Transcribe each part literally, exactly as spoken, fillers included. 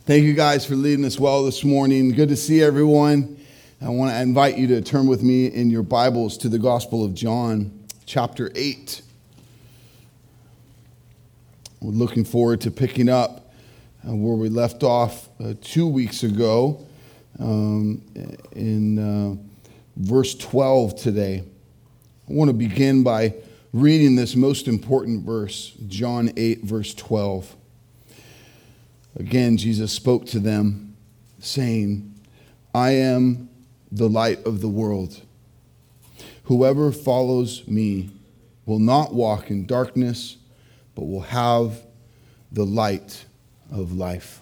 Thank you guys for leading us well this morning. Good to see everyone. I want to invite you to turn with me in your Bibles to the Gospel of John, chapter eight. We're looking forward to picking up uh, where we left off uh, two weeks ago um, in uh, verse twelve today. I want to begin by reading this most important verse, John eight, verse twelve. Again, Jesus spoke to them, saying, I am the light of the world. Whoever follows me will not walk in darkness, but will have the light of life.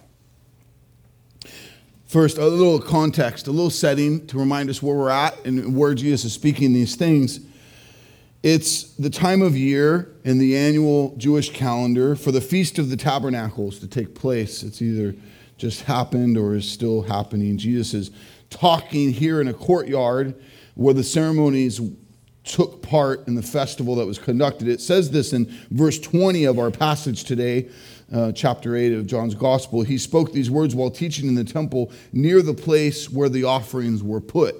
First, a little context, a little setting to remind us where we're at and where Jesus is speaking these things. It's the time of year in the annual Jewish calendar for the Feast of the Tabernacles to take place. It's either just happened or is still happening. Jesus is talking here in a courtyard where the ceremonies took part in the festival that was conducted. It says this in verse twenty of our passage today, uh, chapter eight of John's Gospel. He spoke these words while teaching in the temple near the place where the offerings were put.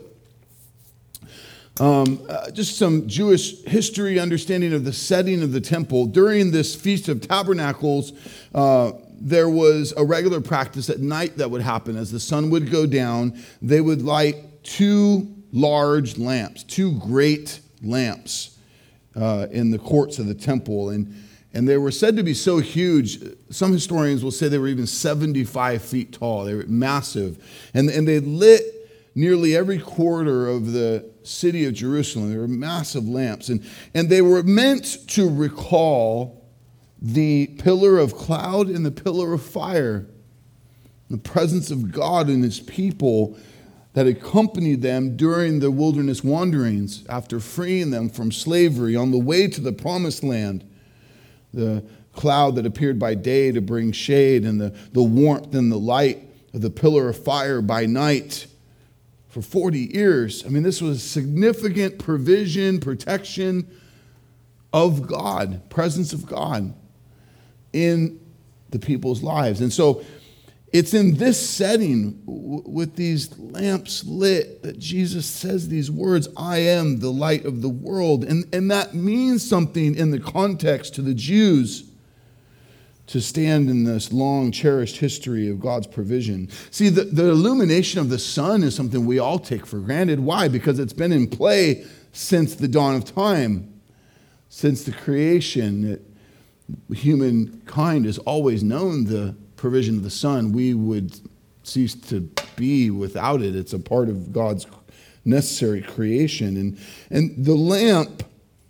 Um, uh, just some Jewish history understanding of the setting of the temple. During this Feast of Tabernacles, uh, there was a regular practice at night that would happen. As the sun would go down, they would light two large lamps, two great lamps uh, in the courts of the temple. And, and they were said to be so huge, some historians will say they were even seventy-five feet tall. They were massive. And, and they lit nearly every quarter of the city of Jerusalem. They were massive lamps. And, and they were meant to recall the pillar of cloud and the pillar of fire, the presence of God and his people that accompanied them during the wilderness wanderings after freeing them from slavery on the way to the promised land. The cloud that appeared by day to bring shade, and the, the warmth and the light of the pillar of fire by night. For forty years, I mean, this was significant provision, protection of God, presence of God in the people's lives. And so it's in this setting w- with these lamps lit that Jesus says these words, I am the light of the world. And, and that means something in the context to the Jews to stand in this long cherished history of God's provision. See, the, the illumination of the sun is something we all take for granted. Why? Because it's been in play since the dawn of time, since the creation. It, humankind has always known the provision of the sun. We would cease to be without it. It's a part of God's necessary creation. And, and the lamp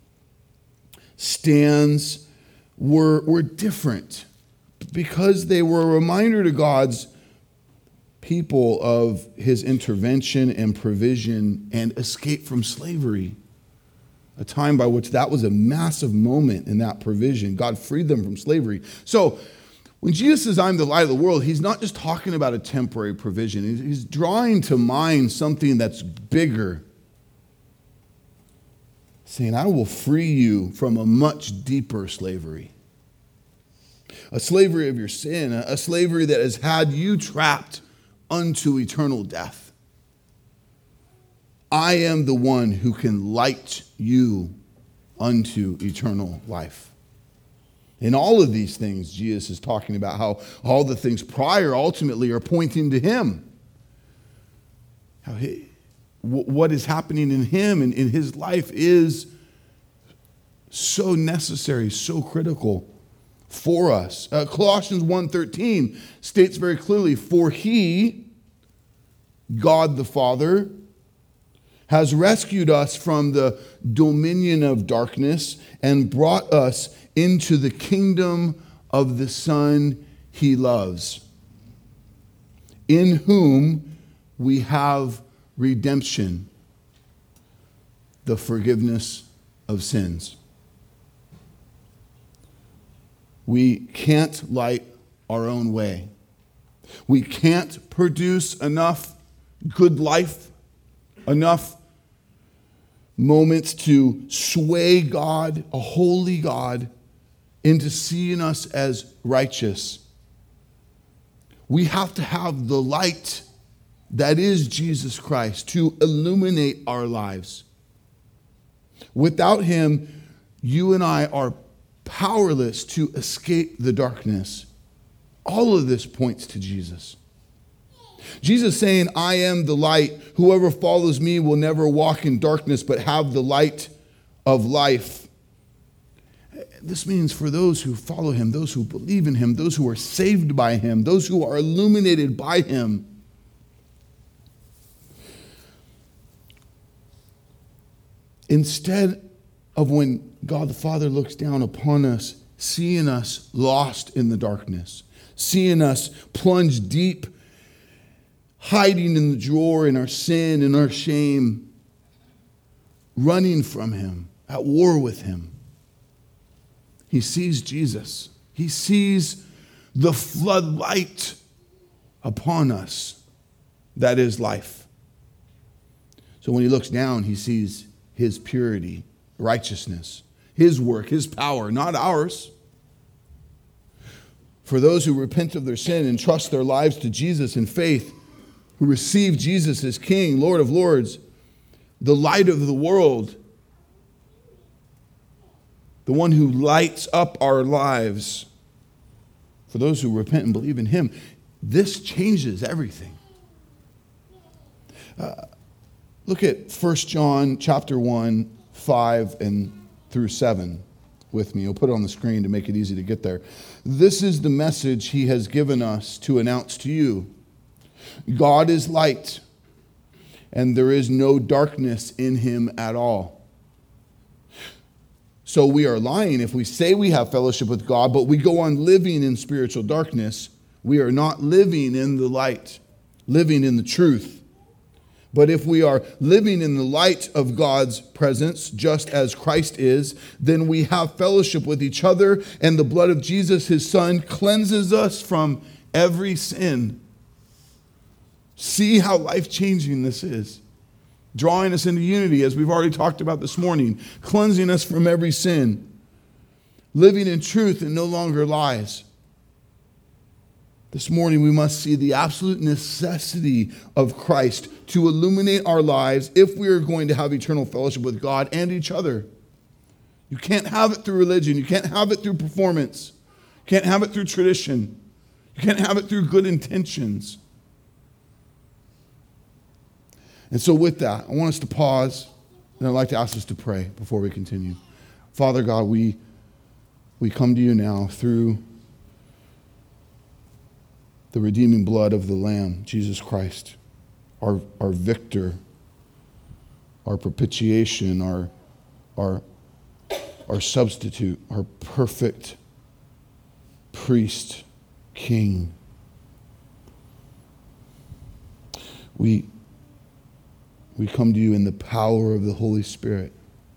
stands were, were different, because they were a reminder to God's people of his intervention and provision and escape from slavery. A time by which that was a massive moment in that provision. God freed them from slavery. So when Jesus says, I'm the light of the world, he's not just talking about a temporary provision. He's, he's drawing to mind something that's bigger. Saying, I will free you from a much deeper slavery. A slavery of your sin, a slavery that has had you trapped unto eternal death. I am the one who can light you unto eternal life. In all of these things, Jesus is talking about how all the things prior ultimately are pointing to him. How he, what is happening in him and in his life is so necessary, so critical for us. Uh, Colossians one thirteen states very clearly, for he, God the Father, has rescued us from the dominion of darkness and brought us into the kingdom of the Son he loves, in whom we have redemption, the forgiveness of sins. We can't light our own way. We can't produce enough good life, enough moments to sway God, a holy God, into seeing us as righteous. We have to have the light that is Jesus Christ to illuminate our lives. Without him, you and I are powerless to escape the darkness. All of this points to Jesus. Jesus saying, I am the light. Whoever follows me will never walk in darkness, but have the light of life. This means for those who follow him, those who believe in him, those who are saved by him, those who are illuminated by him. Instead of when God the Father looks down upon us, seeing us lost in the darkness, seeing us plunged deep, hiding in the drawer in our sin and our shame, running from him, at war with him, he sees Jesus. He sees the floodlight upon us that is life. So when he looks down, he sees his purity, righteousness, his work, his power, not ours. For those who repent of their sin and trust their lives to Jesus in faith, who receive Jesus as King, Lord of Lords, the light of the world, the one who lights up our lives, for those who repent and believe in him, this changes everything. Uh, Look at First John chapter one, five and through seven with me. I'll put it on the screen to make it easy to get there. This is the message he has given us to announce to you. God is light, and there is no darkness in him at all. So we are lying if we say we have fellowship with God, but we go on living in spiritual darkness. We are not living in the light, living in the truth. But if we are living in the light of God's presence, just as Christ is, then we have fellowship with each other, and the blood of Jesus, his Son, cleanses us from every sin. See how life-changing this is. Drawing us into unity, as we've already talked about this morning, cleansing us from every sin, living in truth and no longer lies. This morning, we must see the absolute necessity of Christ to illuminate our lives if we are going to have eternal fellowship with God and each other. You can't have it through religion. You can't have it through performance. You can't have it through tradition. You can't have it through good intentions. And so with that, I want us to pause, and I'd like to ask us to pray before we continue. Father God, we, we come to you now through the redeeming blood of the Lamb, Jesus Christ, our, our victor, our propitiation, our, our, our substitute, our perfect priest, king. We, we come to you in the power of the Holy Spirit,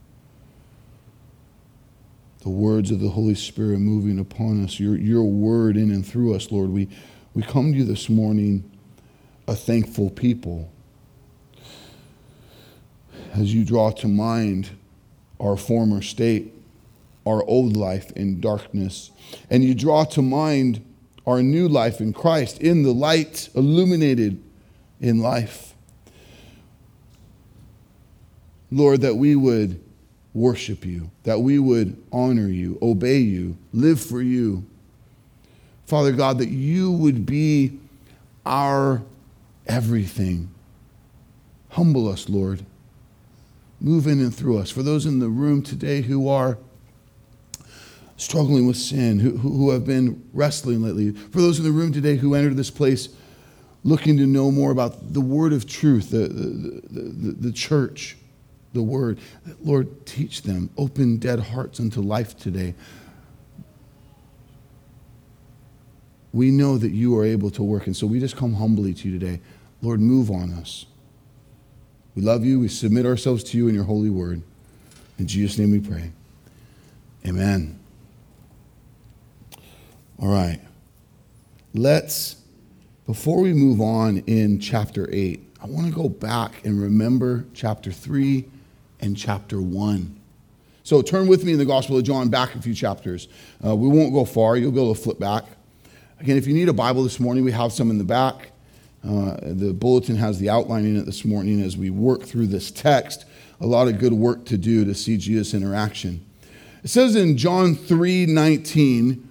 the words of the Holy Spirit moving upon us, your, your word in and through us, Lord. We We come to you this morning a thankful people. As you draw to mind our former state, our old life in darkness, and you draw to mind our new life in Christ, in the light illuminated in life. Lord, that we would worship you, that we would honor you, obey you, live for you. Father God, that you would be our everything. Humble us, Lord. Move in and through us. For those in the room today who are struggling with sin, who, who have been wrestling lately, for those in the room today who entered this place looking to know more about the word of truth, the, the, the, the, the church, the word, Lord, teach them. Open dead hearts unto life today. We know that you are able to work, and so we just come humbly to you today. Lord, move on us. We love you. We submit ourselves to you in your holy word. In Jesus' name we pray. Amen. All right. Let's, before we move on in chapter eight, I want to go back and remember chapter three and chapter one. So turn with me in the Gospel of John back a few chapters. Uh, we won't go far. You'll be able to flip back. Again, if you need a Bible this morning, we have some in the back. Uh, the bulletin has the outline in it this morning as we work through this text. A lot of good work to do to see Jesus' interaction. It says in John three nineteen,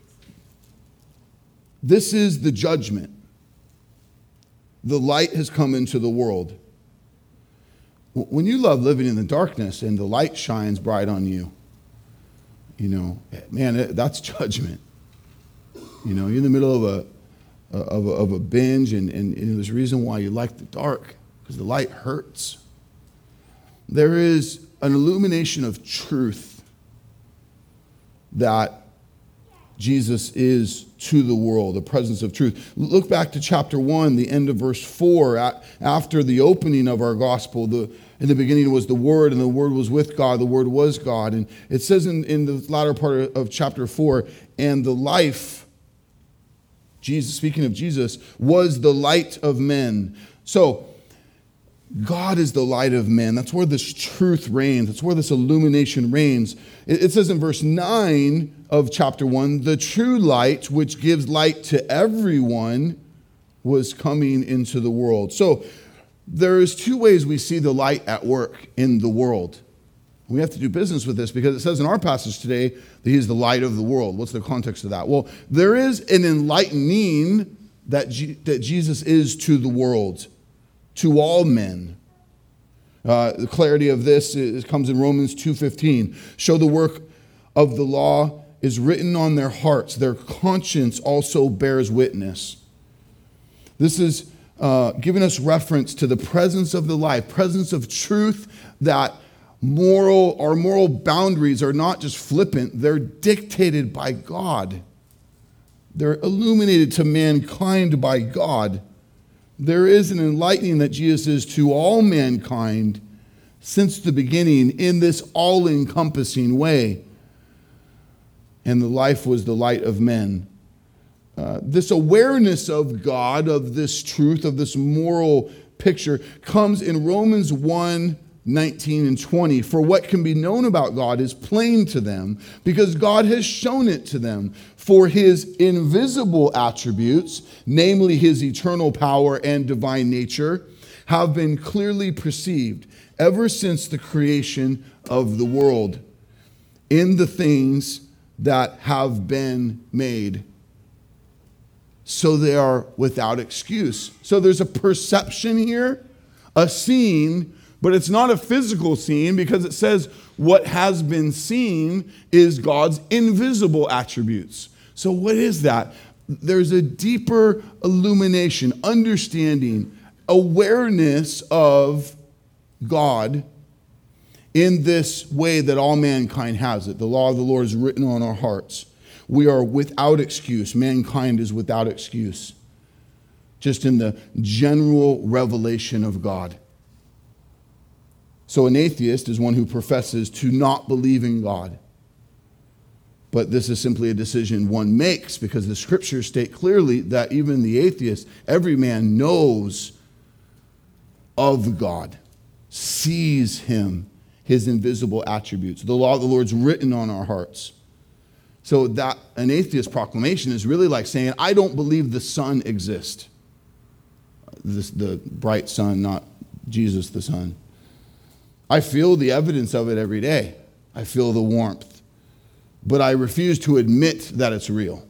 this is the judgment. The light has come into the world. When you love living in the darkness and the light shines bright on you, you know, man, that's judgment. You know, you're in the middle of a of a, of a binge, and, and, and there's a reason why you like the dark, because the light hurts. There is an illumination of truth that Jesus is to the world, the presence of truth. Look back to chapter one, the end of verse four. After the opening of our gospel, the, in the beginning was the Word, and the Word was with God, the Word was God. And it says in, in the latter part of chapter four, and the life, Jesus, speaking of Jesus, was the light of men. So, God is the light of men. That's where this truth reigns. That's where this illumination reigns. It says in verse nine of chapter one, the true light, which gives light to everyone, was coming into the world. So there's two ways we see the light at work in the world. We have to do business with this because it says in our passage today that he's the light of the world. What's the context of that? Well, there is an enlightening that, G- that Jesus is to the world, to all men. Uh, the clarity of this is, comes in Romans two fifteen. Show the work of the law is written on their hearts. Their conscience also bears witness. This is uh, giving us reference to the presence of the life, presence of truth, that moral, our moral boundaries are not just flippant. They're dictated by God. They're illuminated to mankind by God. There is an enlightening that Jesus is to all mankind since the beginning in this all-encompassing way. And the life was the light of men. Uh, this awareness of God, of this truth, of this moral picture, comes in Romans one nineteen and twenty. For what can be known about God is plain to them, because God has shown it to them. For his invisible attributes, namely his eternal power and divine nature, have been clearly perceived ever since the creation of the world in the things that have been made. So they are without excuse. So there's a perception here, a scene, but it's not a physical scene, because it says what has been seen is God's invisible attributes. So what is that? There's a deeper illumination, understanding, awareness of God in this way that all mankind has it. The law of the Lord is written on our hearts. We are without excuse. Mankind is without excuse. Just in the general revelation of God. So an atheist is one who professes to not believe in God. But this is simply a decision one makes, because the scriptures state clearly that even the atheist, every man knows of God, sees him, his invisible attributes. The law of the Lord's written on our hearts. So that an atheist proclamation is really like saying, I don't believe the sun exists. This, the bright sun, not Jesus the sun. I feel the evidence of it every day. I feel the warmth. But I refuse to admit that it's real.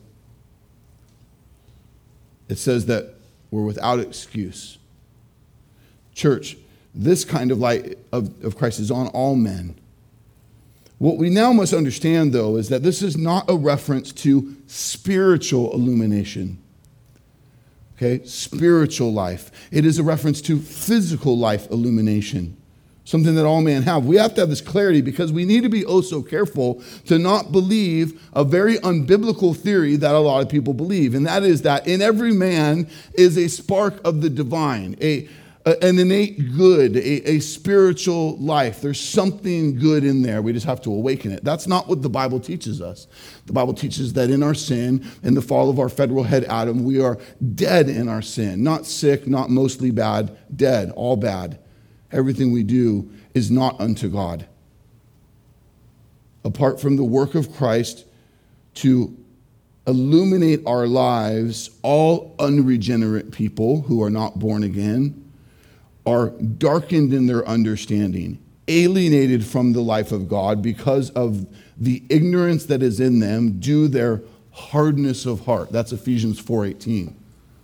It says that we're without excuse. Church, this kind of light of, of Christ is on all men. What we now must understand, though, is that this is not a reference to spiritual illumination. Okay? Spiritual life. It is a reference to physical life illumination. Something that all men have. We have to have this clarity, because we need to be oh so careful to not believe a very unbiblical theory that a lot of people believe. And that is that in every man is a spark of the divine, a, a an innate good, a, a spiritual life. There's something good in there. We just have to awaken it. That's not what the Bible teaches us. The Bible teaches that in our sin, in the fall of our federal head Adam, we are dead in our sin. Not sick, not mostly bad, dead, all bad. Everything we do is not unto God. Apart from the work of Christ to illuminate our lives, all unregenerate people who are not born again are darkened in their understanding, alienated from the life of God because of the ignorance that is in them due their hardness of heart. That's Ephesians four eighteen.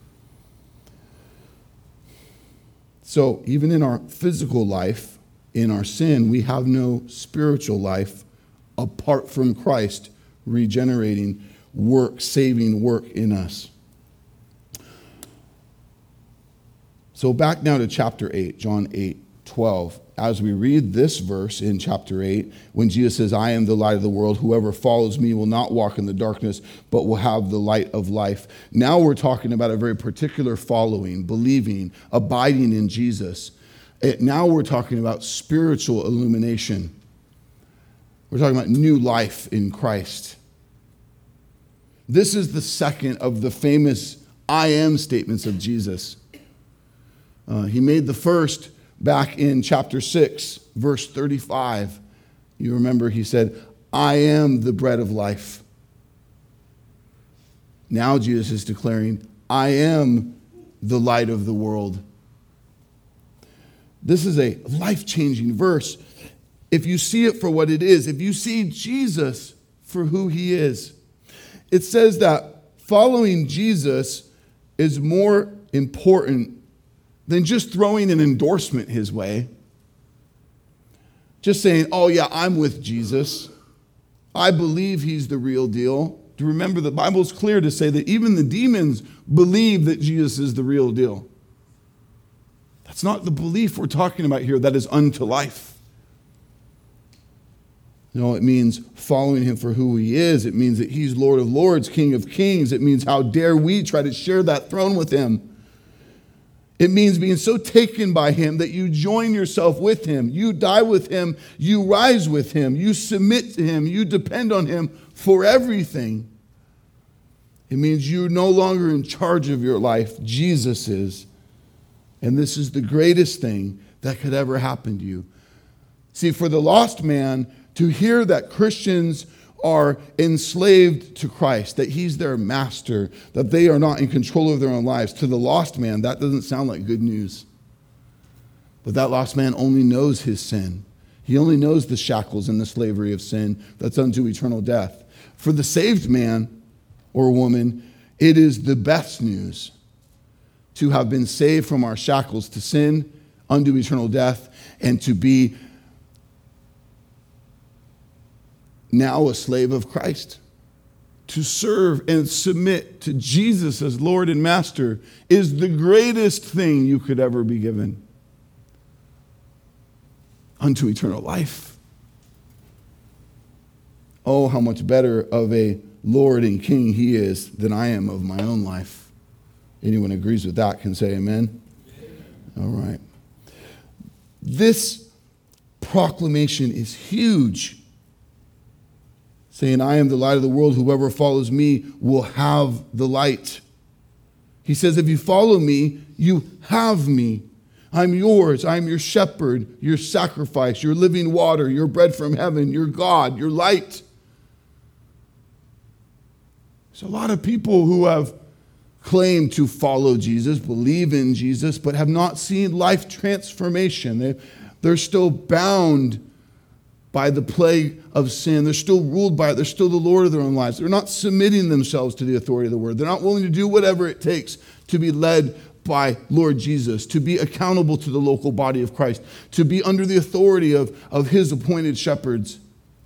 So even in our physical life, in our sin, we have no spiritual life apart from Christ regenerating work, saving work in us. So back now to chapter eight, John eight twelve. As we read this verse in chapter eight, when Jesus says, I am the light of the world, whoever follows me will not walk in the darkness, but will have the light of life. Now we're talking about a very particular following, believing, abiding in Jesus. It, now we're talking about spiritual illumination. We're talking about new life in Christ. This is the second of the famous I am statements of Jesus. Uh, he made the first back in chapter six, verse thirty-five. You remember he said, I am the bread of life. Now Jesus is declaring, I am the light of the world. This is a life-changing verse. If you see it for what it is, if you see Jesus for who he is, it says that following Jesus is more important than just throwing an endorsement his way. Just saying, oh yeah, I'm with Jesus. I believe he's the real deal. To remember, the Bible's clear to say that even the demons believe that Jesus is the real deal. That's not the belief we're talking about here that is unto life. No, it means following him for who he is. It means that he's Lord of Lords, King of Kings. It means how dare we try to share that throne with him. It means being so taken by him that you join yourself with him. You die with him. You rise with him. You submit to him. You depend on him for everything. It means you're no longer in charge of your life. Jesus is. And this is the greatest thing that could ever happen to you. See, for the lost man to hear that Christians are enslaved to Christ, that he's their master, that they are not in control of their own lives, to the lost man, that doesn't sound like good news. But that lost man only knows his sin. He only knows the shackles and the slavery of sin that's unto eternal death. For the saved man or woman, it is the best news to have been saved from our shackles to sin, unto eternal death, and to be now a slave of Christ. To serve and submit to Jesus as Lord and Master is the greatest thing you could ever be given. Unto eternal life. Oh, how much better of a Lord and King he is than I am of my own life. Anyone agrees with that can say amen. All right. This proclamation is huge. Saying, I am the light of the world. Whoever follows me will have the light. He says, if you follow me, you have me. I'm yours. I'm your shepherd, your sacrifice, your living water, your bread from heaven, your God, your light. There's a lot of people who have claimed to follow Jesus, believe in Jesus, but have not seen life transformation. They, they're still bound by the plague of sin. They're still ruled by it. They're still the Lord of their own lives. They're not submitting themselves to the authority of the word. They're not willing to do whatever it takes to be led by Lord Jesus, to be accountable to the local body of Christ, to be under the authority of, of his appointed shepherds.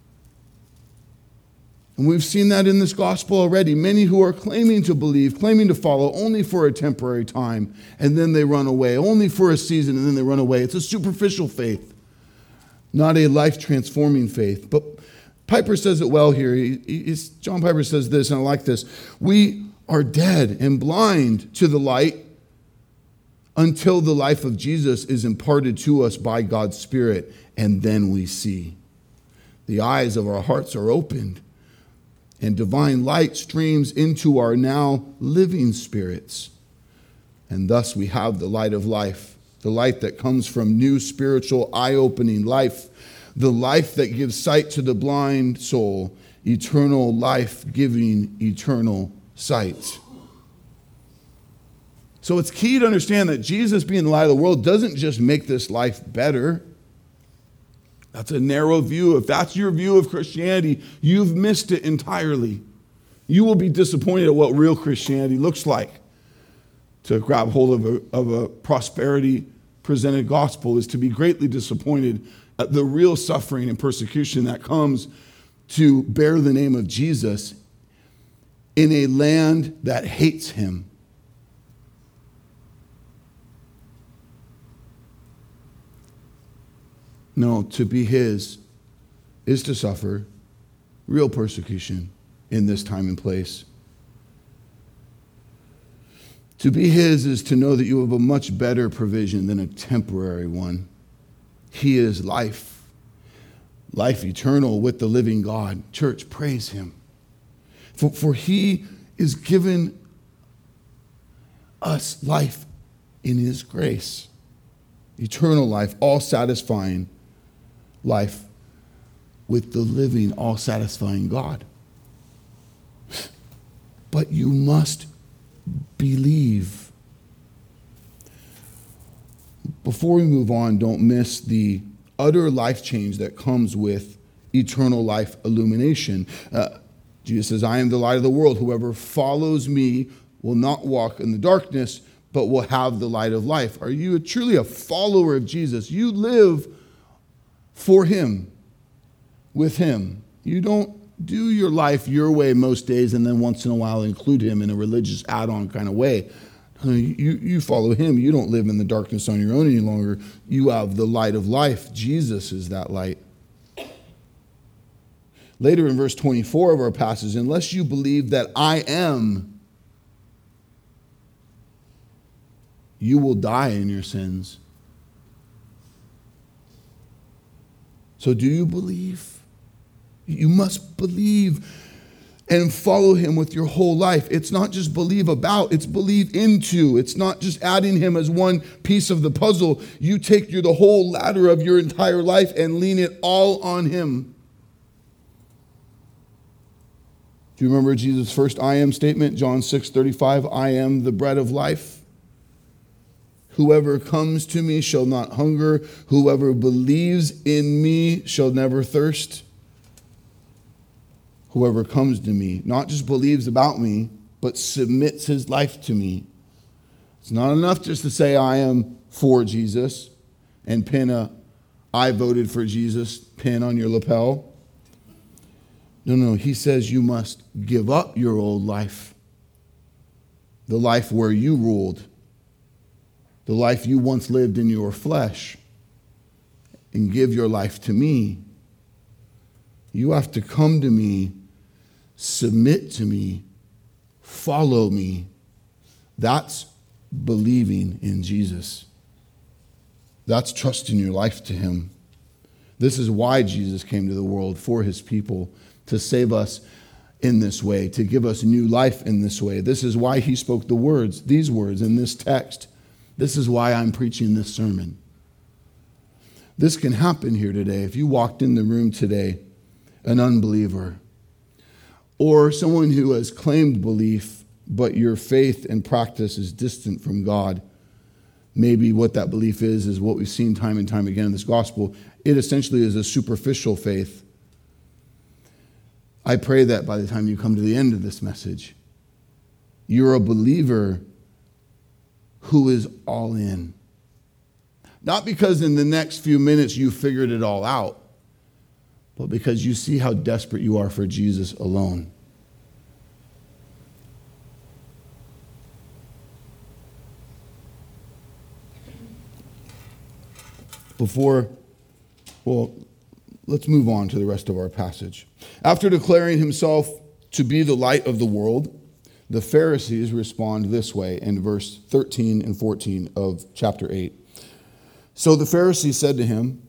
And we've seen that in this gospel already. Many who are claiming to believe, claiming to follow only for a temporary time, and then they run away. Only for a season, and then they run away. It's a superficial faith. Not a life-transforming faith. But Piper says it well here. He, he, John Piper says this, and I like this. We are dead and blind to the light until the life of Jesus is imparted to us by God's Spirit, and then we see. The eyes of our hearts are opened, and divine light streams into our now living spirits. And thus we have the light of life. The light that comes from new spiritual eye-opening life. The life that gives sight to the blind soul eternal life giving eternal sight. So it's key to understand that Jesus being the light of the world doesn't just make this life better. That's a narrow view. If that's your view of Christianity, you've missed it entirely. You will be disappointed at what real Christianity looks like. To grab hold of a, of a prosperity presented gospel is to be greatly disappointed at the real suffering and persecution that comes to bear the name of Jesus in a land that hates him. No, to be his is to suffer real persecution in this time and place. To be his is to know that you have a much better provision than a temporary one. He is life, life eternal with the living God. Church, praise him. For, for he is given us life in his grace, eternal life, all satisfying life with the living, all satisfying God. But you must believe. Before we move on, don't miss the utter life change that comes with eternal life illumination. Uh, Jesus says, I am the light of the world. Whoever follows me will not walk in the darkness, but will have the light of life. Are you truly a follower of Jesus? You live for him, with him. You don't do your life your way most days and then once in a while include him in a religious add-on kind of way. You, you follow him. You don't live in the darkness on your own any longer. You have the light of life. Jesus is that light. Later in verse twenty-four of our passage, unless you believe that I am, you will die in your sins. So do you believe? You must believe and follow him with your whole life. It's not just believe about, it's believe into. It's not just adding him as one piece of the puzzle. You take your, the whole ladder of your entire life and lean it all on him. Do you remember Jesus' first I am statement? John six thirty-five, I am the bread of life. Whoever comes to me shall not hunger. Whoever believes in me shall never thirst. Whoever comes to me, not just believes about me, but submits his life to me. It's not enough just to say I am for Jesus and pin a I voted for Jesus pin on your lapel. No, no, he says you must give up your old life, the life where you ruled, the life you once lived in your flesh, and give your life to me. You have to come to me, submit to me, follow me. That's believing in Jesus. That's trusting your life to him. This is why Jesus came to the world, for his people, to save us in this way, to give us new life in this way. This is why he spoke the words, these words in this text. This is why I'm preaching this sermon. This can happen here today. If you walked in the room today, an unbeliever, or someone who has claimed belief, but your faith and practice is distant from God, maybe what that belief is, is what we've seen time and time again in this gospel. It essentially is a superficial faith. I pray that by the time you come to the end of this message, you're a believer who is all in. Not because in the next few minutes you figured it all out, but because you see how desperate you are for Jesus alone. Before, well, let's move on to the rest of our passage. After declaring himself to be the light of the world, the Pharisees respond this way in verse thirteen and fourteen of chapter eight. So the Pharisees said to him,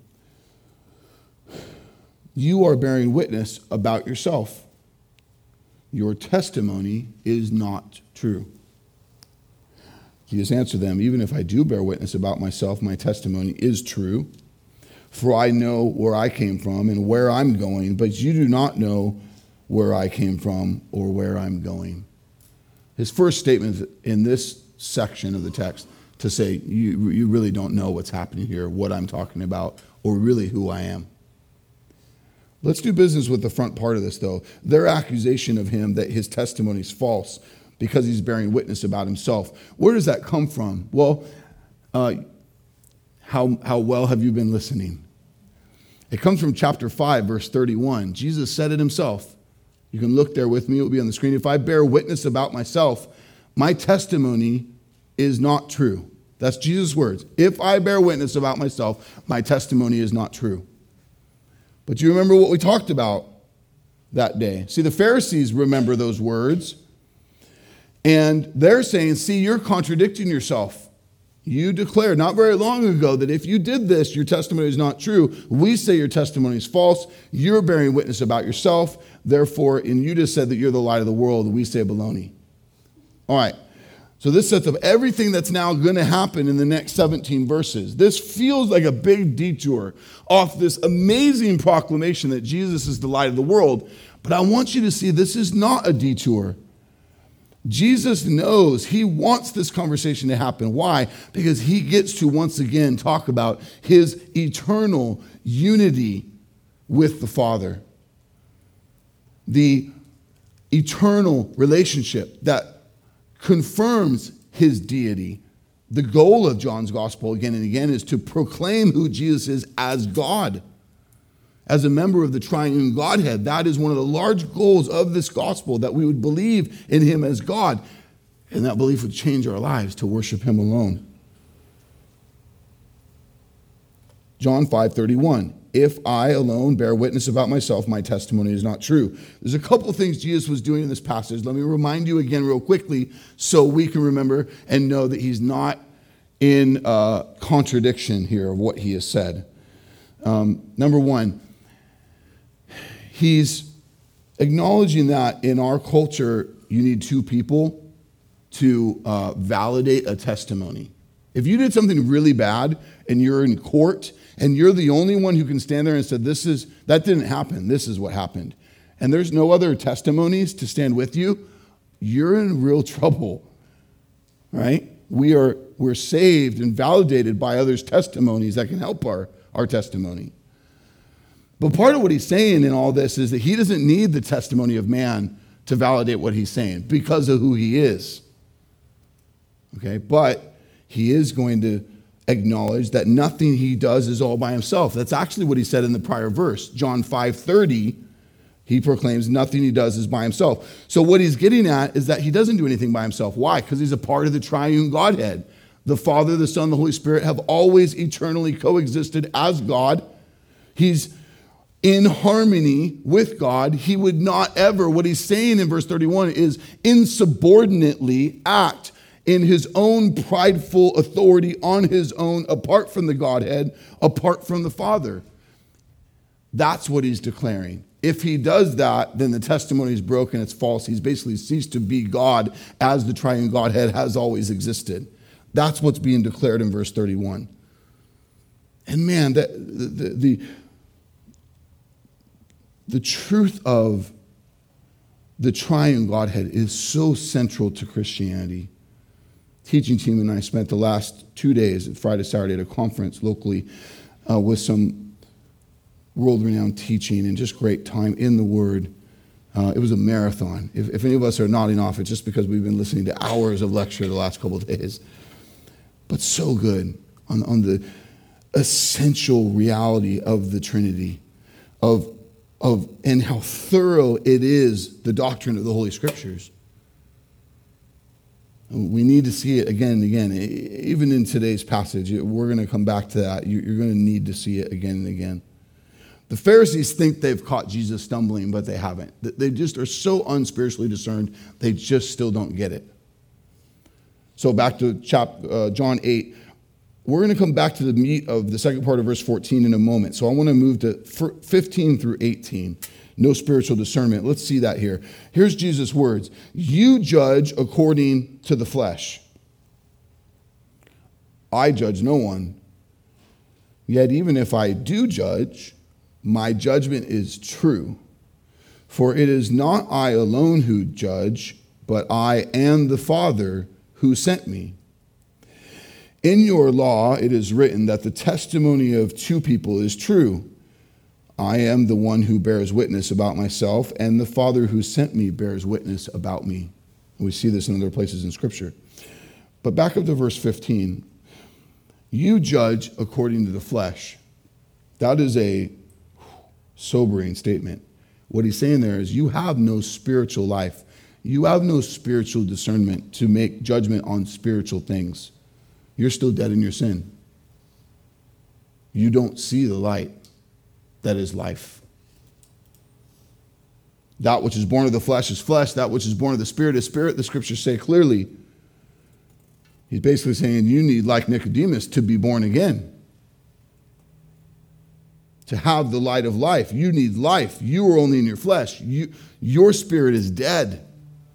you are bearing witness about yourself. Your testimony is not true. Jesus answered them, even if I do bear witness about myself, my testimony is true. For I know where I came from and where I'm going, but you do not know where I came from or where I'm going. His first statement in this section of the text to say, you, you really don't know what's happening here, what I'm talking about, or really who I am. Let's do business with the front part of this, though. Their accusation of him that his testimony is false because he's bearing witness about himself. Where does that come from? Well, uh, how, how well have you been listening? It comes from chapter five, verse thirty-one. Jesus said it himself. You can look there with me. It will be on the screen. If I bear witness about myself, my testimony is not true. That's Jesus' words. If I bear witness about myself, my testimony is not true. But you remember what we talked about that day. See, the Pharisees remember those words. And they're saying, see, you're contradicting yourself. You declared not very long ago that if you did this, your testimony is not true. We say your testimony is false. You're bearing witness about yourself. Therefore, and you just said that you're the light of the world. We say baloney. All right. So this sets up everything that's now going to happen in the next seventeen verses. This feels like a big detour off this amazing proclamation that Jesus is the light of the world. But I want you to see this is not a detour. Jesus knows, he wants this conversation to happen. Why? Because he gets to once again talk about his eternal unity with the Father. The eternal relationship that confirms his deity. The goal of John's gospel again and again is to proclaim who Jesus is as God. As a member of the triune Godhead, that is one of the large goals of this gospel, that we would believe in him as God. And that belief would change our lives to worship him alone. John five thirty-one. If I alone bear witness about myself, my testimony is not true. There's a couple of things Jesus was doing in this passage. Let me remind you again real quickly so we can remember and know that he's not in uh, contradiction here of what he has said. Um, number one, he's acknowledging that in our culture, you need two people to uh, validate a testimony. If you did something really bad and you're in court and you're the only one who can stand there and say, this is, that didn't happen, this is what happened, and there's no other testimonies to stand with you, you're in real trouble, right? We are, we're saved and validated by others' testimonies that can help our, our testimony. But part of what he's saying in all this is that he doesn't need the testimony of man to validate what he's saying because of who he is. Okay, but he is going to acknowledge that nothing he does is all by himself. That's actually what he said in the prior verse. John five thirty, he proclaims nothing he does is by himself. So what he's getting at is that he doesn't do anything by himself. Why? Because he's a part of the triune Godhead. The Father, the Son, the Holy Spirit have always eternally coexisted as God. He's in harmony with God. He would not ever, what he's saying in verse thirty-one is insubordinately act in his own prideful authority on his own, apart from the Godhead, apart from the Father. That's what he's declaring. If he does that, then the testimony is broken, it's false. He's basically ceased to be God as the triune Godhead has always existed. That's what's being declared in verse thirty-one. And man, that, the, the, the truth of the triune Godhead is so central to Christianity. Teaching team and I spent the last two days, Friday, Saturday, at a conference locally uh, with some world-renowned teaching and just great time in the Word. Uh, it was a marathon. If, if any of us are nodding off, it's just because we've been listening to hours of lecture the last couple of days. But so good on, on the essential reality of the Trinity, of, of and how thorough it is, the doctrine of the Holy Scriptures. We need to see it again and again. Even in today's passage, we're going to come back to that. You're going to need to see it again and again. The Pharisees think they've caught Jesus stumbling, but they haven't. They just are so unspiritually discerned, they just still don't get it. So back to chap, uh, John eight. We're going to come back to the meat of the second part of verse fourteen in a moment. So I want to move to fifteen through eighteen. No spiritual discernment. Let's see that here. Here's Jesus' words. You judge according to the flesh. I judge no one. Yet even if I do judge, my judgment is true. For it is not I alone who judge, but I and the Father who sent me. In your law it is written that the testimony of two people is true. I am the one who bears witness about myself, and the Father who sent me bears witness about me. And we see this in other places in Scripture. But back up to verse fifteen. You judge according to the flesh. That is a sobering statement. What he's saying there is you have no spiritual life. You have no spiritual discernment to make judgment on spiritual things. You're still dead in your sin. You don't see the light that is life. That which is born of the flesh is flesh. That which is born of the Spirit is spirit. The Scriptures say clearly. He's basically saying you need, like Nicodemus, to be born again. To have the light of life. You need life. You are only in your flesh. You, your spirit is dead.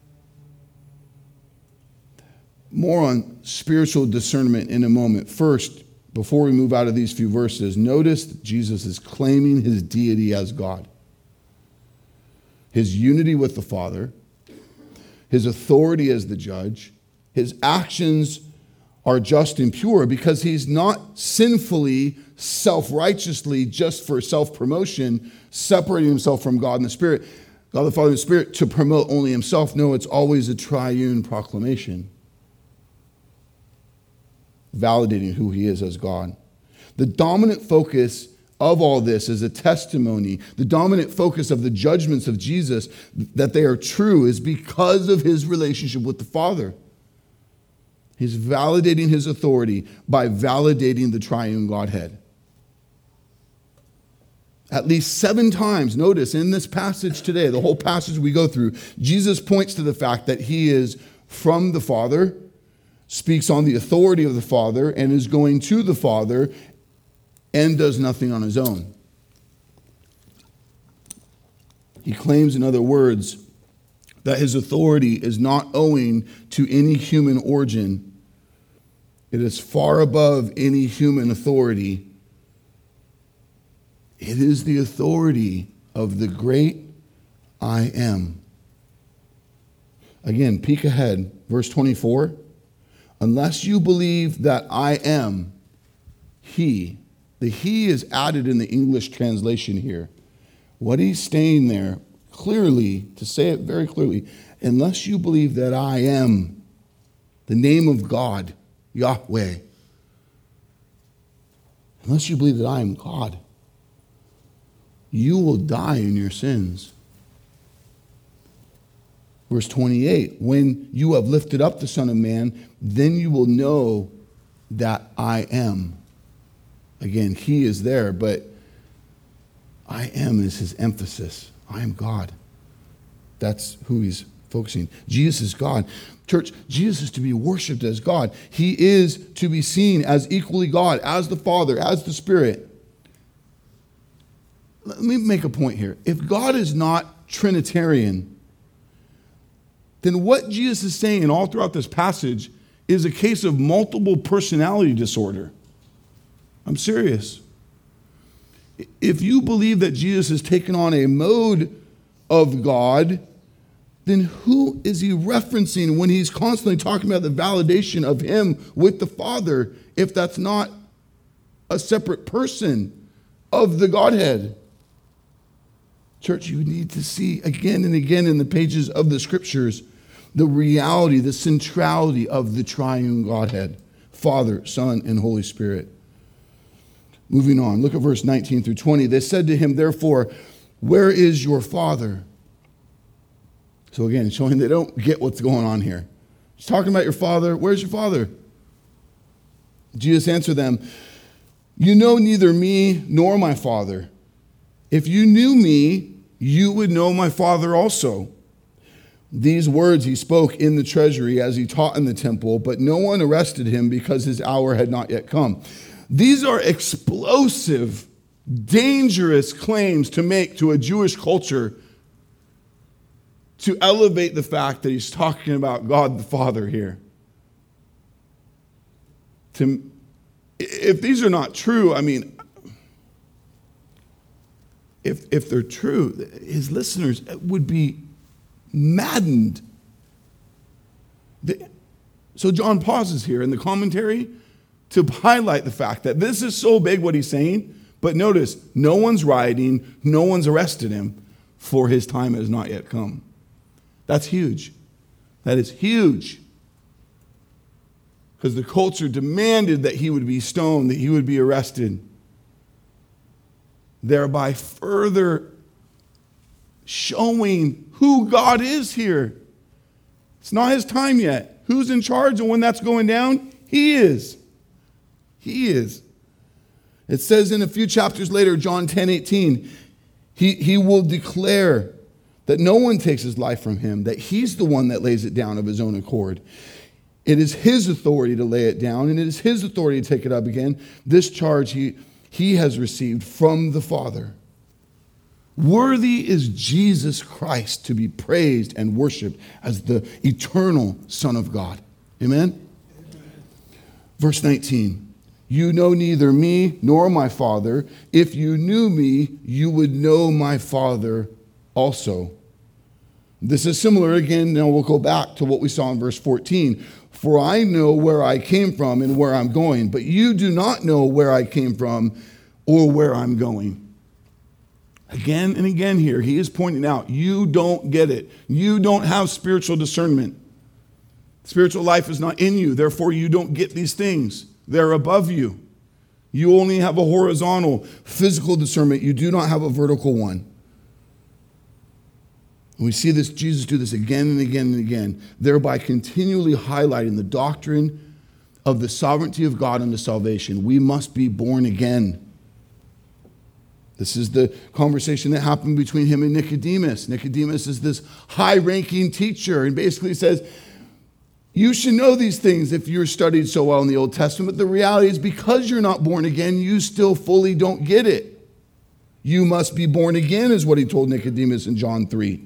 More on spiritual discernment in a moment. First, before we move out of these few verses, notice that Jesus is claiming his deity as God. His unity with the Father, his authority as the judge, his actions are just and pure because he's not sinfully, self-righteously, just for self-promotion, separating himself from God and the Spirit, God the Father and the Spirit, to promote only himself. No, it's always a triune proclamation, validating who he is as God. The dominant focus of all this is a testimony. The dominant focus of the judgments of Jesus, that they are true, is because of his relationship with the Father. He's validating his authority by validating the triune Godhead. At least seven times, notice in this passage today, the whole passage we go through, Jesus points to the fact that he is from the Father, speaks on the authority of the Father, and is going to the Father, and does nothing on his own. He claims, in other words, that his authority is not owing to any human origin. It is far above any human authority. It is the authority of the great I am. Again, peek ahead, verse twenty-four. Unless you believe that I am he. The he is added in the English translation here. What he's saying there clearly, to say it very clearly, unless you believe that I am the name of God, Yahweh, unless you believe that I am God, you will die in your sins. Verse twenty-eight, when you have lifted up the Son of Man, then you will know that I am. Again, he is there, but I am is his emphasis. I am God. That's who he's focusing. Jesus is God. Church, Jesus is to be worshiped as God. He is to be seen as equally God, as the Father, as the Spirit. Let me make a point here. If God is not Trinitarian, then what Jesus is saying all throughout this passage is a case of multiple personality disorder. I'm serious. If you believe that Jesus has taken on a mode of God, then who is he referencing when he's constantly talking about the validation of him with the Father, if that's not a separate person of the Godhead? Church, you need to see again and again in the pages of the Scriptures the reality, the centrality of the triune Godhead, Father, Son, and Holy Spirit. Moving on, look at verse nineteen through twenty. They said to him, therefore, where is your Father? So again, showing they don't get what's going on here. He's talking about your Father. Where's your Father? Jesus answered them, you know neither me nor my Father. If you knew me, you would know my Father also. These words he spoke in the treasury as he taught in the temple, but no one arrested him because his hour had not yet come. These are explosive, dangerous claims to make to a Jewish culture to elevate the fact that he's talking about God the Father here. To, if these are not true, I mean, if, if they're true, his listeners would be maddened. So John pauses here in the commentary to highlight the fact that this is so big what he's saying, but notice, no one's rioting, no one's arrested him, for his time has not yet come. That's huge. That is huge. Because the culture demanded that he would be stoned, that he would be arrested, thereby further showing who God is here. It's not his time yet. Who's in charge and when that's going down? He is. He is. It says in a few chapters later, John ten eighteen, he, he will declare that no one takes his life from him, that he's the one that lays it down of his own accord. It is his authority to lay it down, and it is his authority to take it up again. This charge he, he has received from the Father. Worthy is Jesus Christ to be praised and worshiped as the eternal Son of God. Amen? Amen. Verse nineteen. You know neither me nor my Father. If you knew me, you would know my Father also. This is similar again. Now we'll go back to what we saw in verse fourteen. For I know where I came from and where I'm going, but you do not know where I came from or where I'm going. Again and again here, he is pointing out, you don't get it. You don't have spiritual discernment. Spiritual life is not in you. Therefore, you don't get these things. They're above you. You only have a horizontal, physical discernment. You do not have a vertical one. And we see this, Jesus do this again and again and again, thereby continually highlighting the doctrine of the sovereignty of God unto salvation. We must be born again. This is the conversation that happened between him and Nicodemus. Nicodemus is this high-ranking teacher and basically says, you should know these things if you're studied so well in the Old Testament. The reality is because you're not born again, you still fully don't get it. You must be born again is what he told Nicodemus in John three.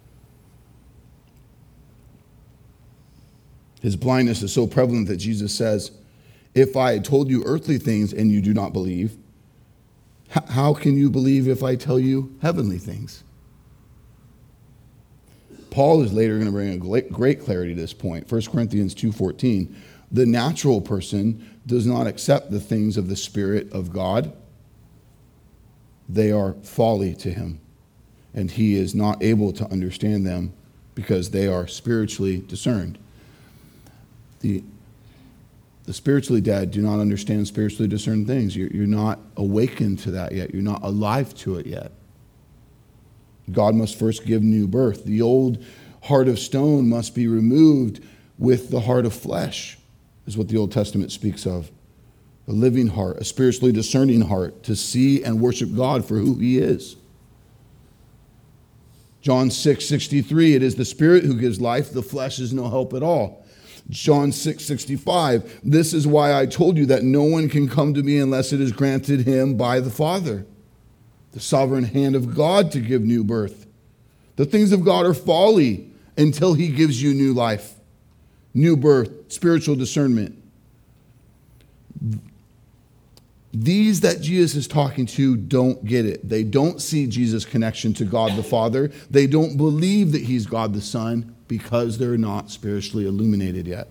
His blindness is so prevalent that Jesus says, if I had told you earthly things and you do not believe, how can you believe if I tell you heavenly things? Paul is later going to bring a great clarity to this point. First Corinthians two fourteen, the natural person does not accept the things of the Spirit of God. They are folly to him, and he is not able to understand them because they are spiritually discerned. The, the spiritually dead do not understand spiritually discerned things. You're, you're not awakened to that yet. You're not alive to it yet. God must first give new birth. The old heart of stone must be removed with the heart of flesh, is what the Old Testament speaks of. A living heart, a spiritually discerning heart to see and worship God for who he is. John six sixty-three, it is the Spirit who gives life, the flesh is no help at all. John six sixty-five, this is why I told you that no one can come to me unless it is granted him by the Father. The sovereign hand of God to give new birth. The things of God are folly until he gives you new life, new birth, spiritual discernment. These that Jesus is talking to don't get it. They don't see Jesus' connection to God the Father. They don't believe that he's God the Son because they're not spiritually illuminated yet.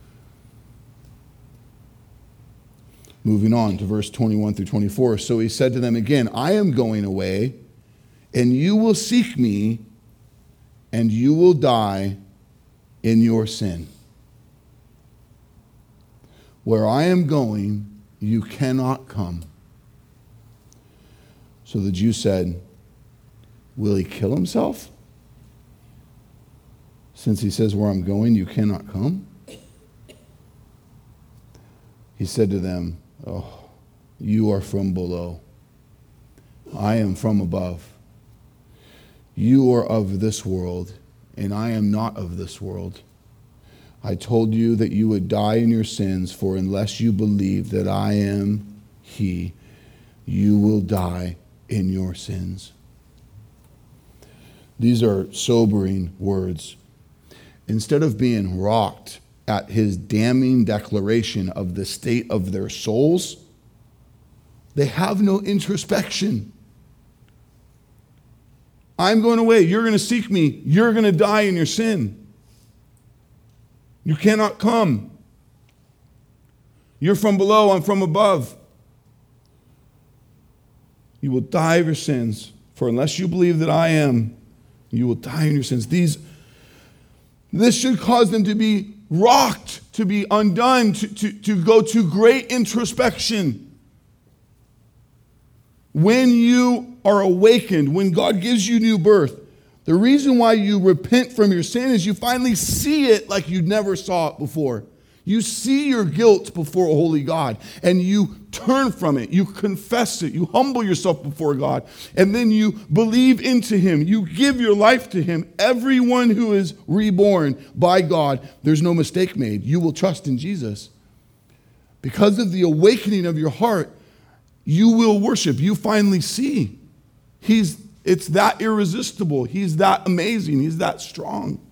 Moving on to verse twenty-one through twenty-four. So he said to them again, I am going away, and you will seek me, and you will die in your sin. Where I am going, you cannot come. So the Jews said, will he kill himself? Since he says, where I'm going, you cannot come. He said to them, oh, you are from below. I am from above. You are of this world, and I am not of this world. I told you that you would die in your sins, for unless you believe that I am he, you will die in your sins. These are sobering words. Instead of being rocked at his damning declaration of the state of their souls, they have no introspection. I'm going away. You're going to seek me. You're going to die in your sin. You cannot come. You're from below. I'm from above. You will die of your sins. For unless you believe that I am, you will die in your sins. These, this should cause them to be rocked, to be undone, to, to, to go to great introspection. When you are awakened, when God gives you new birth, the reason why you repent from your sin is you finally see it like you never saw it before. You see your guilt before a holy God, and you turn from it. You confess it. You humble yourself before God, and then you believe into him. You give your life to him. Everyone who is reborn by God, there's no mistake made. You will trust in Jesus. Because of the awakening of your heart, you will worship. You finally see. He's, it's that irresistible. He's that amazing. He's that strong.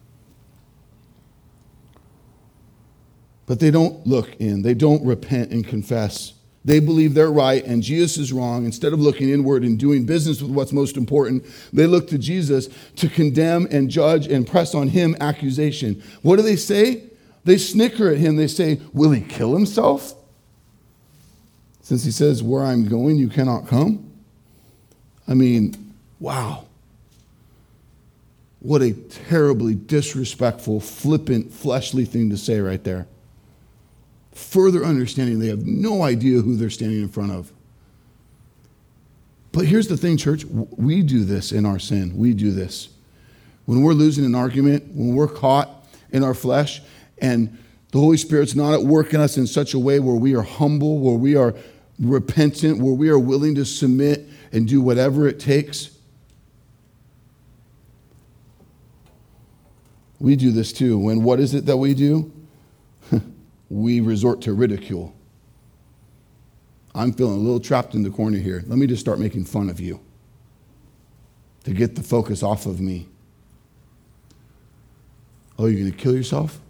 But they don't look in. They don't repent and confess. They believe they're right and Jesus is wrong. Instead of looking inward and doing business with what's most important, they look to Jesus to condemn and judge and press on him accusation. What do they say? They snicker at him. They say, will he kill himself? Since he says, where I'm going, you cannot come. I mean, wow. What a terribly disrespectful, flippant, fleshly thing to say right there. Further understanding they have no idea who they're standing in front of. But here's the thing, church. We do this in our sin. We do this. When we're losing an argument, when we're caught in our flesh, and the Holy Spirit's not at work in us in such a way where we are humble, where we are repentant, where we are willing to submit and do whatever it takes. We do this too. When what is it that we do? We resort to ridicule. I'm feeling a little trapped in the corner here. Let me just start making fun of you to get the focus off of me. Oh, you're going to kill yourself?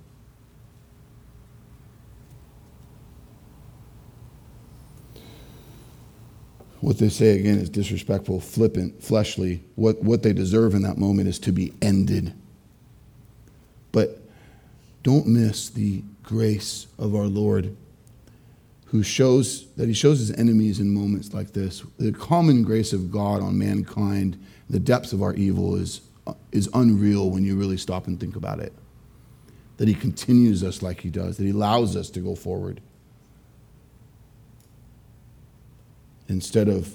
What they say again is disrespectful, flippant, fleshly. What, what they deserve in that moment is to be ended. But don't miss the grace of our Lord, who shows that he shows his enemies in moments like this. The common grace of God on mankind, the depths of our evil is, is unreal when you really stop and think about it. That he continues us like he does, that he allows us to go forward. Instead of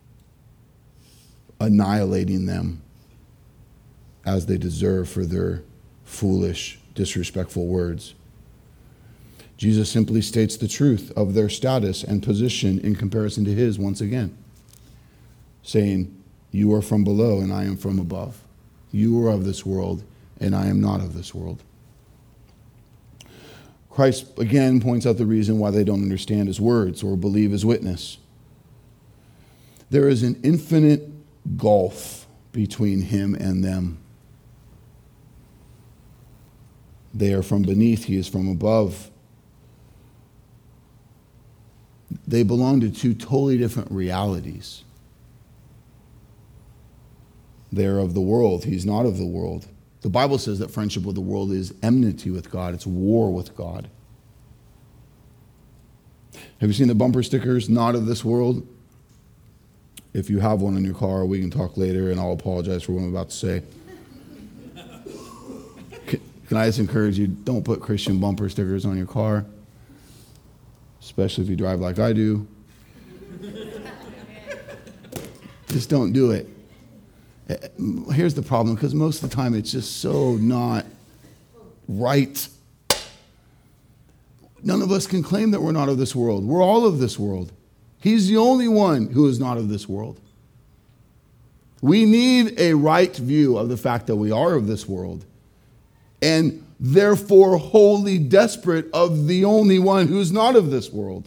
annihilating them as they deserve for their foolish, disrespectful words. Jesus simply states the truth of their status and position in comparison to his once again, saying, you are from below and I am from above. You are of this world and I am not of this world. Christ again points out the reason why they don't understand his words or believe his witness. There is an infinite gulf between him and them. They are from beneath, he is from above. They belong to two totally different realities. They're of the world. He's not of the world. The Bible says that friendship with the world is enmity with God. It's war with God. Have you seen the bumper stickers, not of this world? If you have one in your car, we can talk later, and I'll apologize for what I'm about to say. Can I just encourage you, don't put Christian bumper stickers on your car, especially if you drive like I do. Just don't do it. Here's the problem, because most of the time it's just so not right. None of us can claim that we're not of this world. We're all of this world. He's the only one who is not of this world. We need a right view of the fact that we are of this world, and therefore wholly desperate of the only one who's not of this world.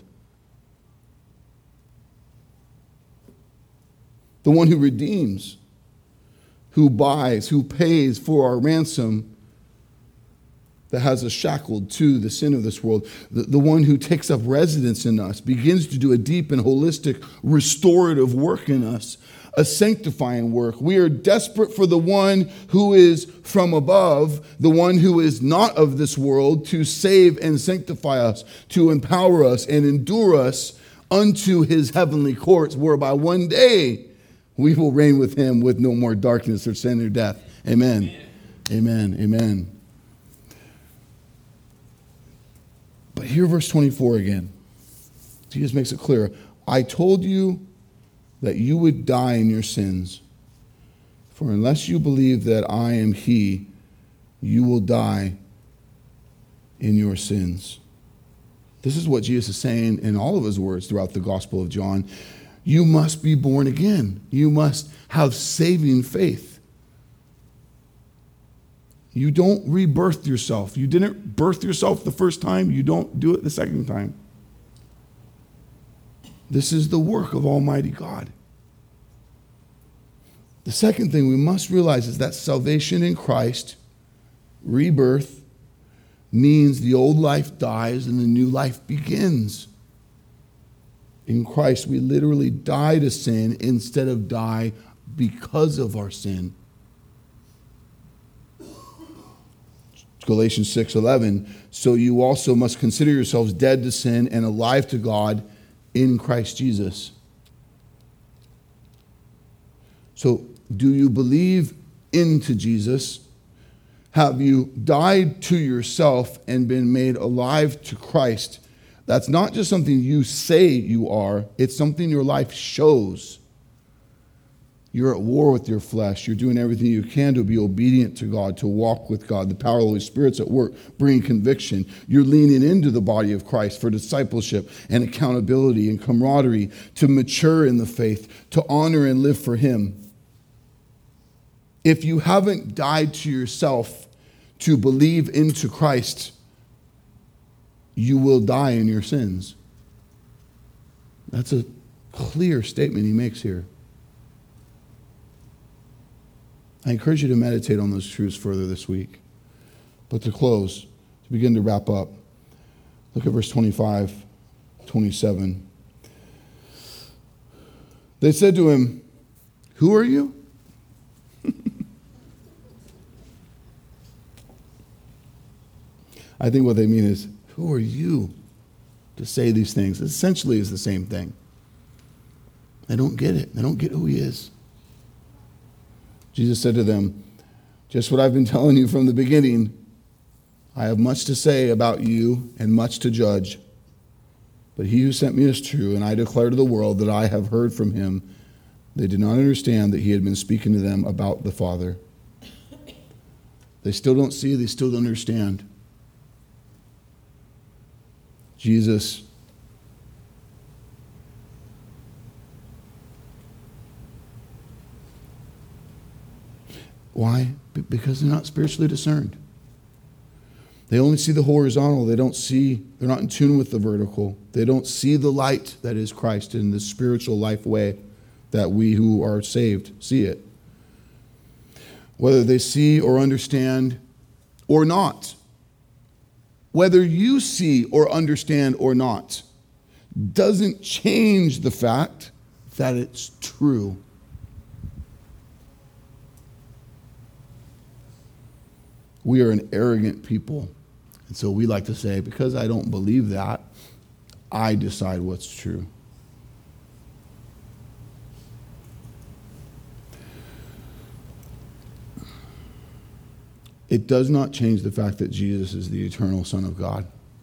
The one who redeems, who buys, who pays for our ransom, that has us shackled to the sin of this world. The, the one who takes up residence in us, begins to do a deep and holistic restorative work in us a sanctifying work. We are desperate for the one who is from above, the one who is not of this world, to save and sanctify us, to empower us and endure us unto his heavenly courts, whereby one day we will reign with him with no more darkness or sin or death. Amen. Amen. Amen. Amen. But here, verse twenty-four again. Jesus makes it clear. I told you that you would die in your sins. For unless you believe that I am he, you will die in your sins. This is what Jesus is saying in all of his words throughout the Gospel of John. You must be born again. You must have saving faith. You don't rebirth yourself. You didn't birth yourself the first time. You don't do it the second time. This is the work of Almighty God. The second thing we must realize is that salvation in Christ, rebirth, means the old life dies and the new life begins. In Christ, we literally die to sin instead of die because of our sin. Galatians six eleven, so you also must consider yourselves dead to sin and alive to God in Christ Jesus. So, do you believe into Jesus? Have you died to yourself and been made alive to Christ? That's not just something you say you are, it's something your life shows. You're at war with your flesh. You're doing everything you can to be obedient to God, to walk with God. The power of the Holy Spirit's at work, bringing conviction. You're leaning into the body of Christ for discipleship and accountability and camaraderie, to mature in the faith, to honor and live for him. If you haven't died to yourself to believe into Christ, you will die in your sins. That's a clear statement he makes here. I encourage you to meditate on those truths further this week. But to close, to begin to wrap up, look at verse twenty-five, twenty-seven. They said to him, who are you? I think what they mean is, who are you to say these things? It essentially is the same thing. They don't get it. They don't get who he is. Jesus said to them, just what I've been telling you from the beginning. I have much to say about you and much to judge. But he who sent me is true, and I declare to the world that I have heard from him. They did not understand that he had been speaking to them about the Father. They still don't see, they still don't understand. Jesus Why? Because they're not spiritually discerned. They only see the horizontal. They don't see, they're not in tune with the vertical. They don't see the light that is Christ in the spiritual life way that we who are saved see it. Whether they see or understand or not, whether you see or understand or not, doesn't change the fact that it's true. We are an arrogant people. And so we like to say, because I don't believe that, I decide what's true. It does not change the fact that Jesus is the eternal Son of God.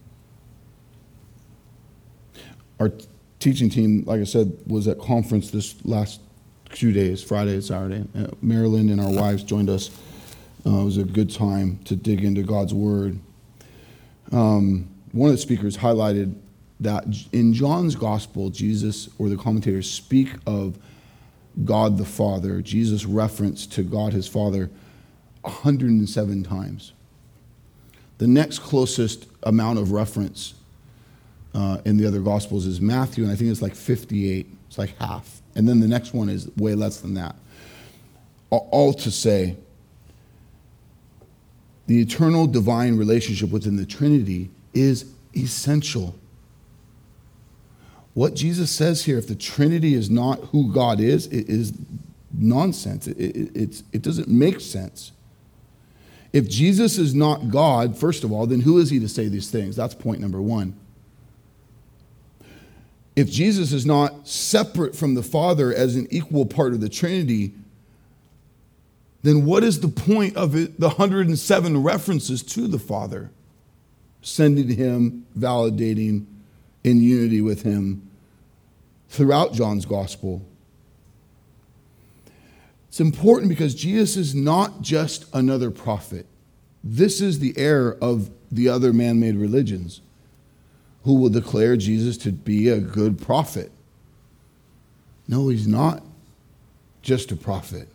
Our teaching team, like I said, was at conference this last few days, Friday and Saturday. Uh, Marilyn and our wives joined us. Uh, it was a good time to dig into God's Word. Um, one of the speakers highlighted that in John's Gospel, Jesus, or the commentators, speak of God the Father, Jesus' reference to God his Father, one hundred seven times. The next closest amount of reference uh, in the other Gospels is Matthew, and I think it's like fifty-eight. It's like half. And then the next one is way less than that. All to say, the eternal divine relationship within the Trinity is essential. what Jesus says here, if the Trinity is not who God is, it is nonsense. It, it, it's, it doesn't make sense. If Jesus is not God, first of all, then who is he to say these things? That's point number one. If Jesus is not separate from the Father as an equal part of the Trinity, then what is the point of it, the one hundred seven references to the Father? Sending him, validating, in unity with him throughout John's gospel. It's important because Jesus is not just another prophet. This is the error of the other man-made religions who will declare Jesus to be a good prophet. No, he's not just a prophet.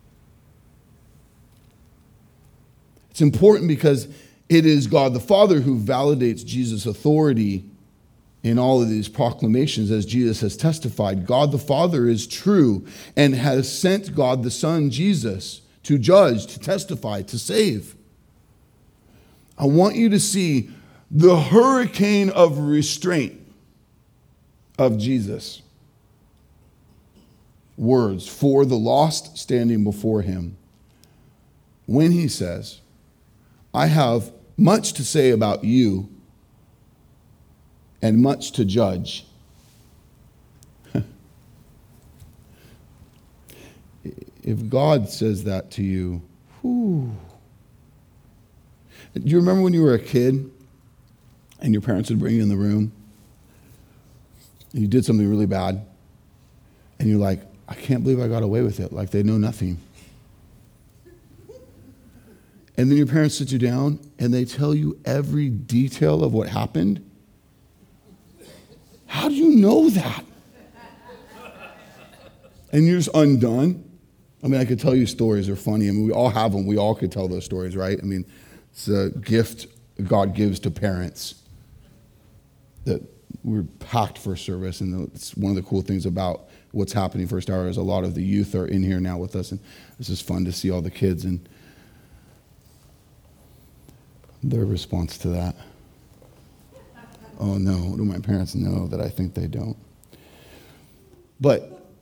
It's important because it is God the Father who validates Jesus' authority in all of these proclamations, as Jesus has testified. God the Father is true and has sent God the Son, Jesus, to judge, to testify, to save. I want you to see the hurricane of restraint of Jesus' words for the lost standing before him when he says, I have much to say about you and much to judge. If God says that to you, whew. Do you remember when you were a kid and your parents would bring you in the room and you did something really bad and you're like, I can't believe I got away with it, like they know nothing. And then your parents sit you down and they tell you every detail of what happened. How do you know that? And you're just undone. I mean, I could tell you stories are funny. I mean, we all have them. We all could tell those stories, right? I mean, it's a gift God gives to parents that we're packed for service. And it's one of the cool things about what's happening First Hour is a lot of the youth are in here now with us. And this is fun to see all the kids and their response to that. Oh no, do my parents know that I think they don't? But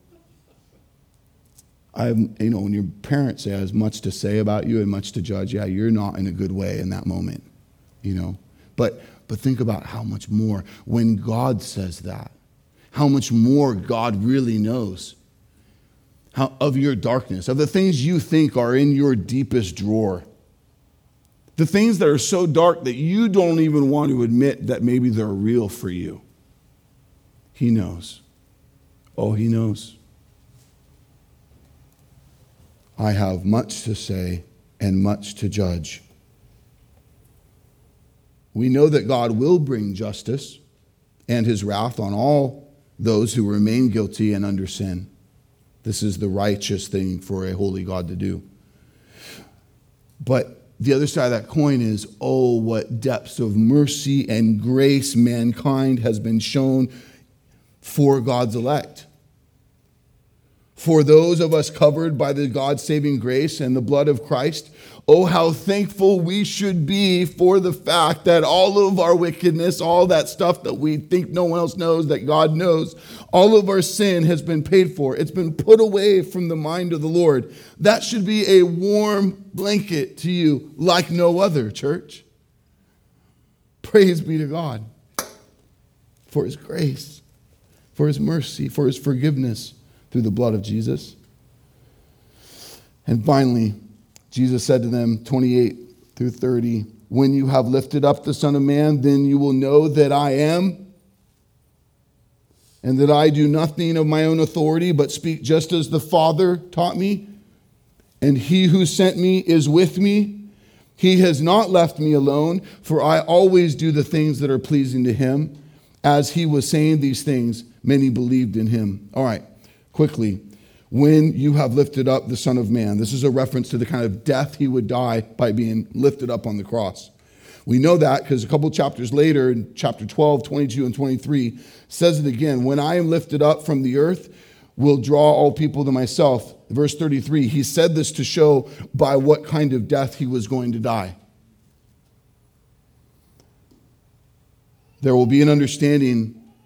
I, you know, when your parents say has much to say about you and much to judge, yeah, you're not in a good way in that moment, you know. But but think about how much more when God says that, how much more God really knows how, of your darkness, of the things you think are in your deepest drawer. The things that are so dark that you don't even want to admit that maybe they're real for you. He knows. Oh, he knows. I have much to say and much to judge. We know that God will bring justice and his wrath on all those who remain guilty and under sin. This is the righteous thing for a holy God to do. But the other side of that coin is, oh, what depths of mercy and grace mankind has been shown for God's elect. For those of us covered by the God-saving grace and the blood of Christ, oh, how thankful we should be for the fact that all of our wickedness, all that stuff that we think no one else knows, that God knows, all of our sin has been paid for. It's been put away from the mind of the Lord. That should be a warm blanket to you like no other, church. Praise be to God for his grace, for his mercy, for his forgiveness through the blood of Jesus. And finally, Jesus said to them, twenty-eight through thirty, when you have lifted up the Son of Man, then you will know that I am, and that I do nothing of my own authority, but speak just as the Father taught me. And he who sent me is with me. He has not left me alone, for I always do the things that are pleasing to him. As he was saying these things, many believed in him. All right, quickly. When you have lifted up the Son of Man. This is a reference to the kind of death he would die by being lifted up on the cross. We know that because a couple chapters later, in chapter twelve, twenty-two, and twenty-three, says it again. When I am lifted up from the earth, will draw all people to myself. Verse thirty-three, he said this to show by what kind of death he was going to die. There will be an understanding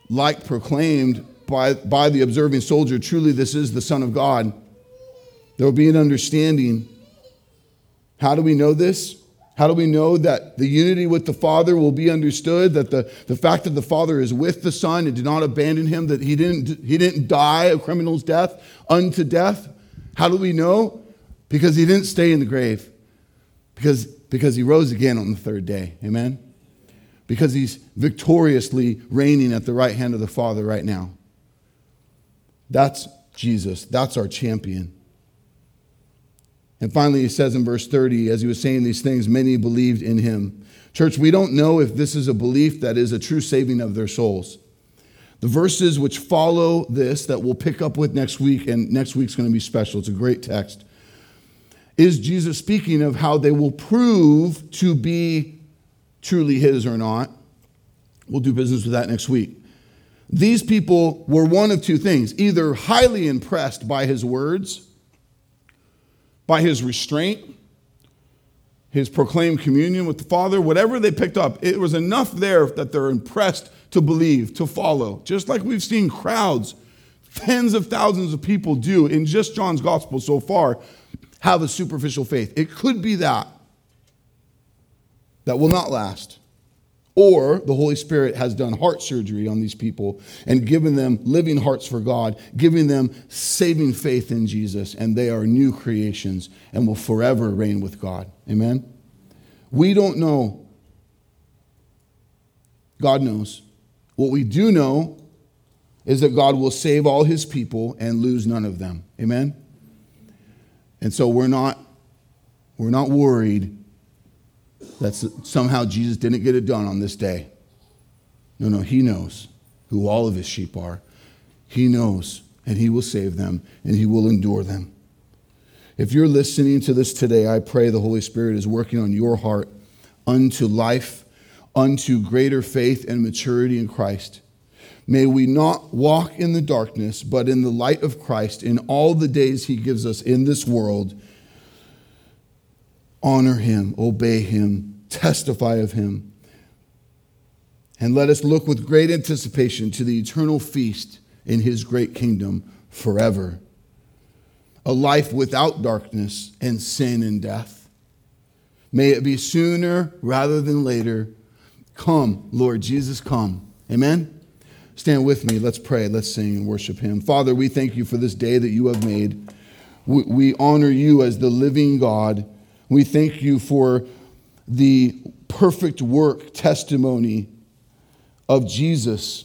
like proclaimed by, by the observing soldier, truly this is the Son of God, there will be an understanding. How do we know this? How do we know that the unity with the Father will be understood? That the, the fact that the Father is with the Son and did not abandon him, that he didn't, he didn't die a criminal's death unto death. How do we know? Because he didn't stay in the grave. Because, because he rose again on the third day. Amen? Because he's victoriously reigning at the right hand of the Father right now. That's Jesus. That's our champion. And finally, he says in verse thirty, as he was saying these things, many believed in him. Church, we don't know if this is a belief that is a true saving of their souls. The verses which follow this that we'll pick up with next week, and next week's going to be special. It's a great text. Is Jesus speaking of how they will prove to be truly his or not? We'll do business with that next week. These people were one of two things, either highly impressed by his words, by his restraint, his proclaimed communion with the Father, whatever they picked up, it was enough there that they're impressed to believe, to follow. Just like we've seen crowds, tens of thousands of people do in just John's gospel so far, have a superficial faith. It could be that, that will not last. Or the Holy Spirit has done heart surgery on these people and given them living hearts for God, giving them saving faith in Jesus, and they are new creations and will forever reign with God. Amen? We don't know. God knows. What we do know is that God will save all his people and lose none of them. Amen? And so we're not, we're not worried that somehow Jesus didn't get it done on this day. No, no, he knows who all of his sheep are. He knows, and he will save them, and he will endure them. If you're listening to this today, I pray the Holy Spirit is working on your heart unto life, unto greater faith and maturity in Christ. May we not walk in the darkness, but in the light of Christ in all the days he gives us in this world. Honor him, obey him, testify of him. And let us look with great anticipation to the eternal feast in his great kingdom forever. A life without darkness and sin and death. May it be sooner rather than later. Come, Lord Jesus, come. Amen? Stand with me. Let's pray. Let's sing and worship him. Father, we thank you for this day that you have made. We, we honor you as the living God. We thank you for the perfect work, testimony of Jesus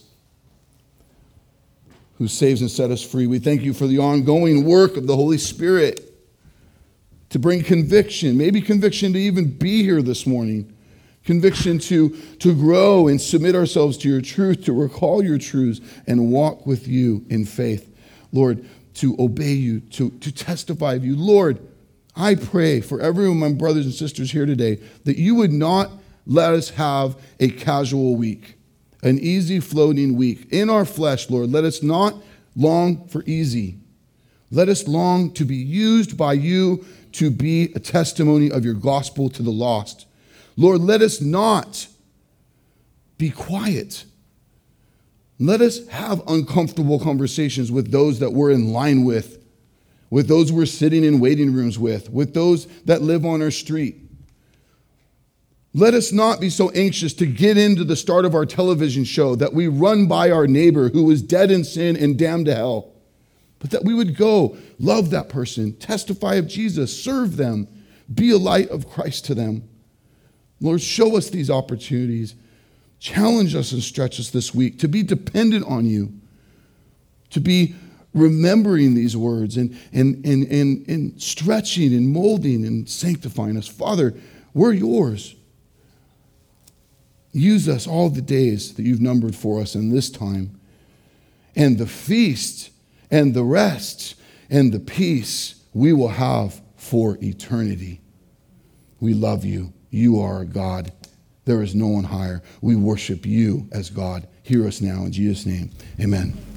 who saves and set us free. We thank you for the ongoing work of the Holy Spirit to bring conviction, maybe conviction to even be here this morning, conviction to, to grow and submit ourselves to your truth, to recall your truths and walk with you in faith. Lord, to obey you, to, to testify of you. Lord, I pray for every one of my brothers and sisters here today that you would not let us have a casual week, an easy floating week. In our flesh, Lord, let us not long for easy. Let us long to be used by you to be a testimony of your gospel to the lost. Lord, let us not be quiet. Let us have uncomfortable conversations with those that we're in line with, with those we're sitting in waiting rooms with, with those that live on our street. Let us not be so anxious to get into the start of our television show that we run by our neighbor who is dead in sin and damned to hell, but that we would go, love that person, testify of Jesus, serve them, be a light of Christ to them. Lord, show us these opportunities. Challenge us and stretch us this week to be dependent on you, to be remembering these words and, and, and, and, and stretching and molding and sanctifying us. Father, we're yours. Use us all the days that you've numbered for us in this time. And the feast and the rest and the peace we will have for eternity. We love you. You are our God. There is no one higher. We worship you as God. Hear us now in Jesus' name. Amen.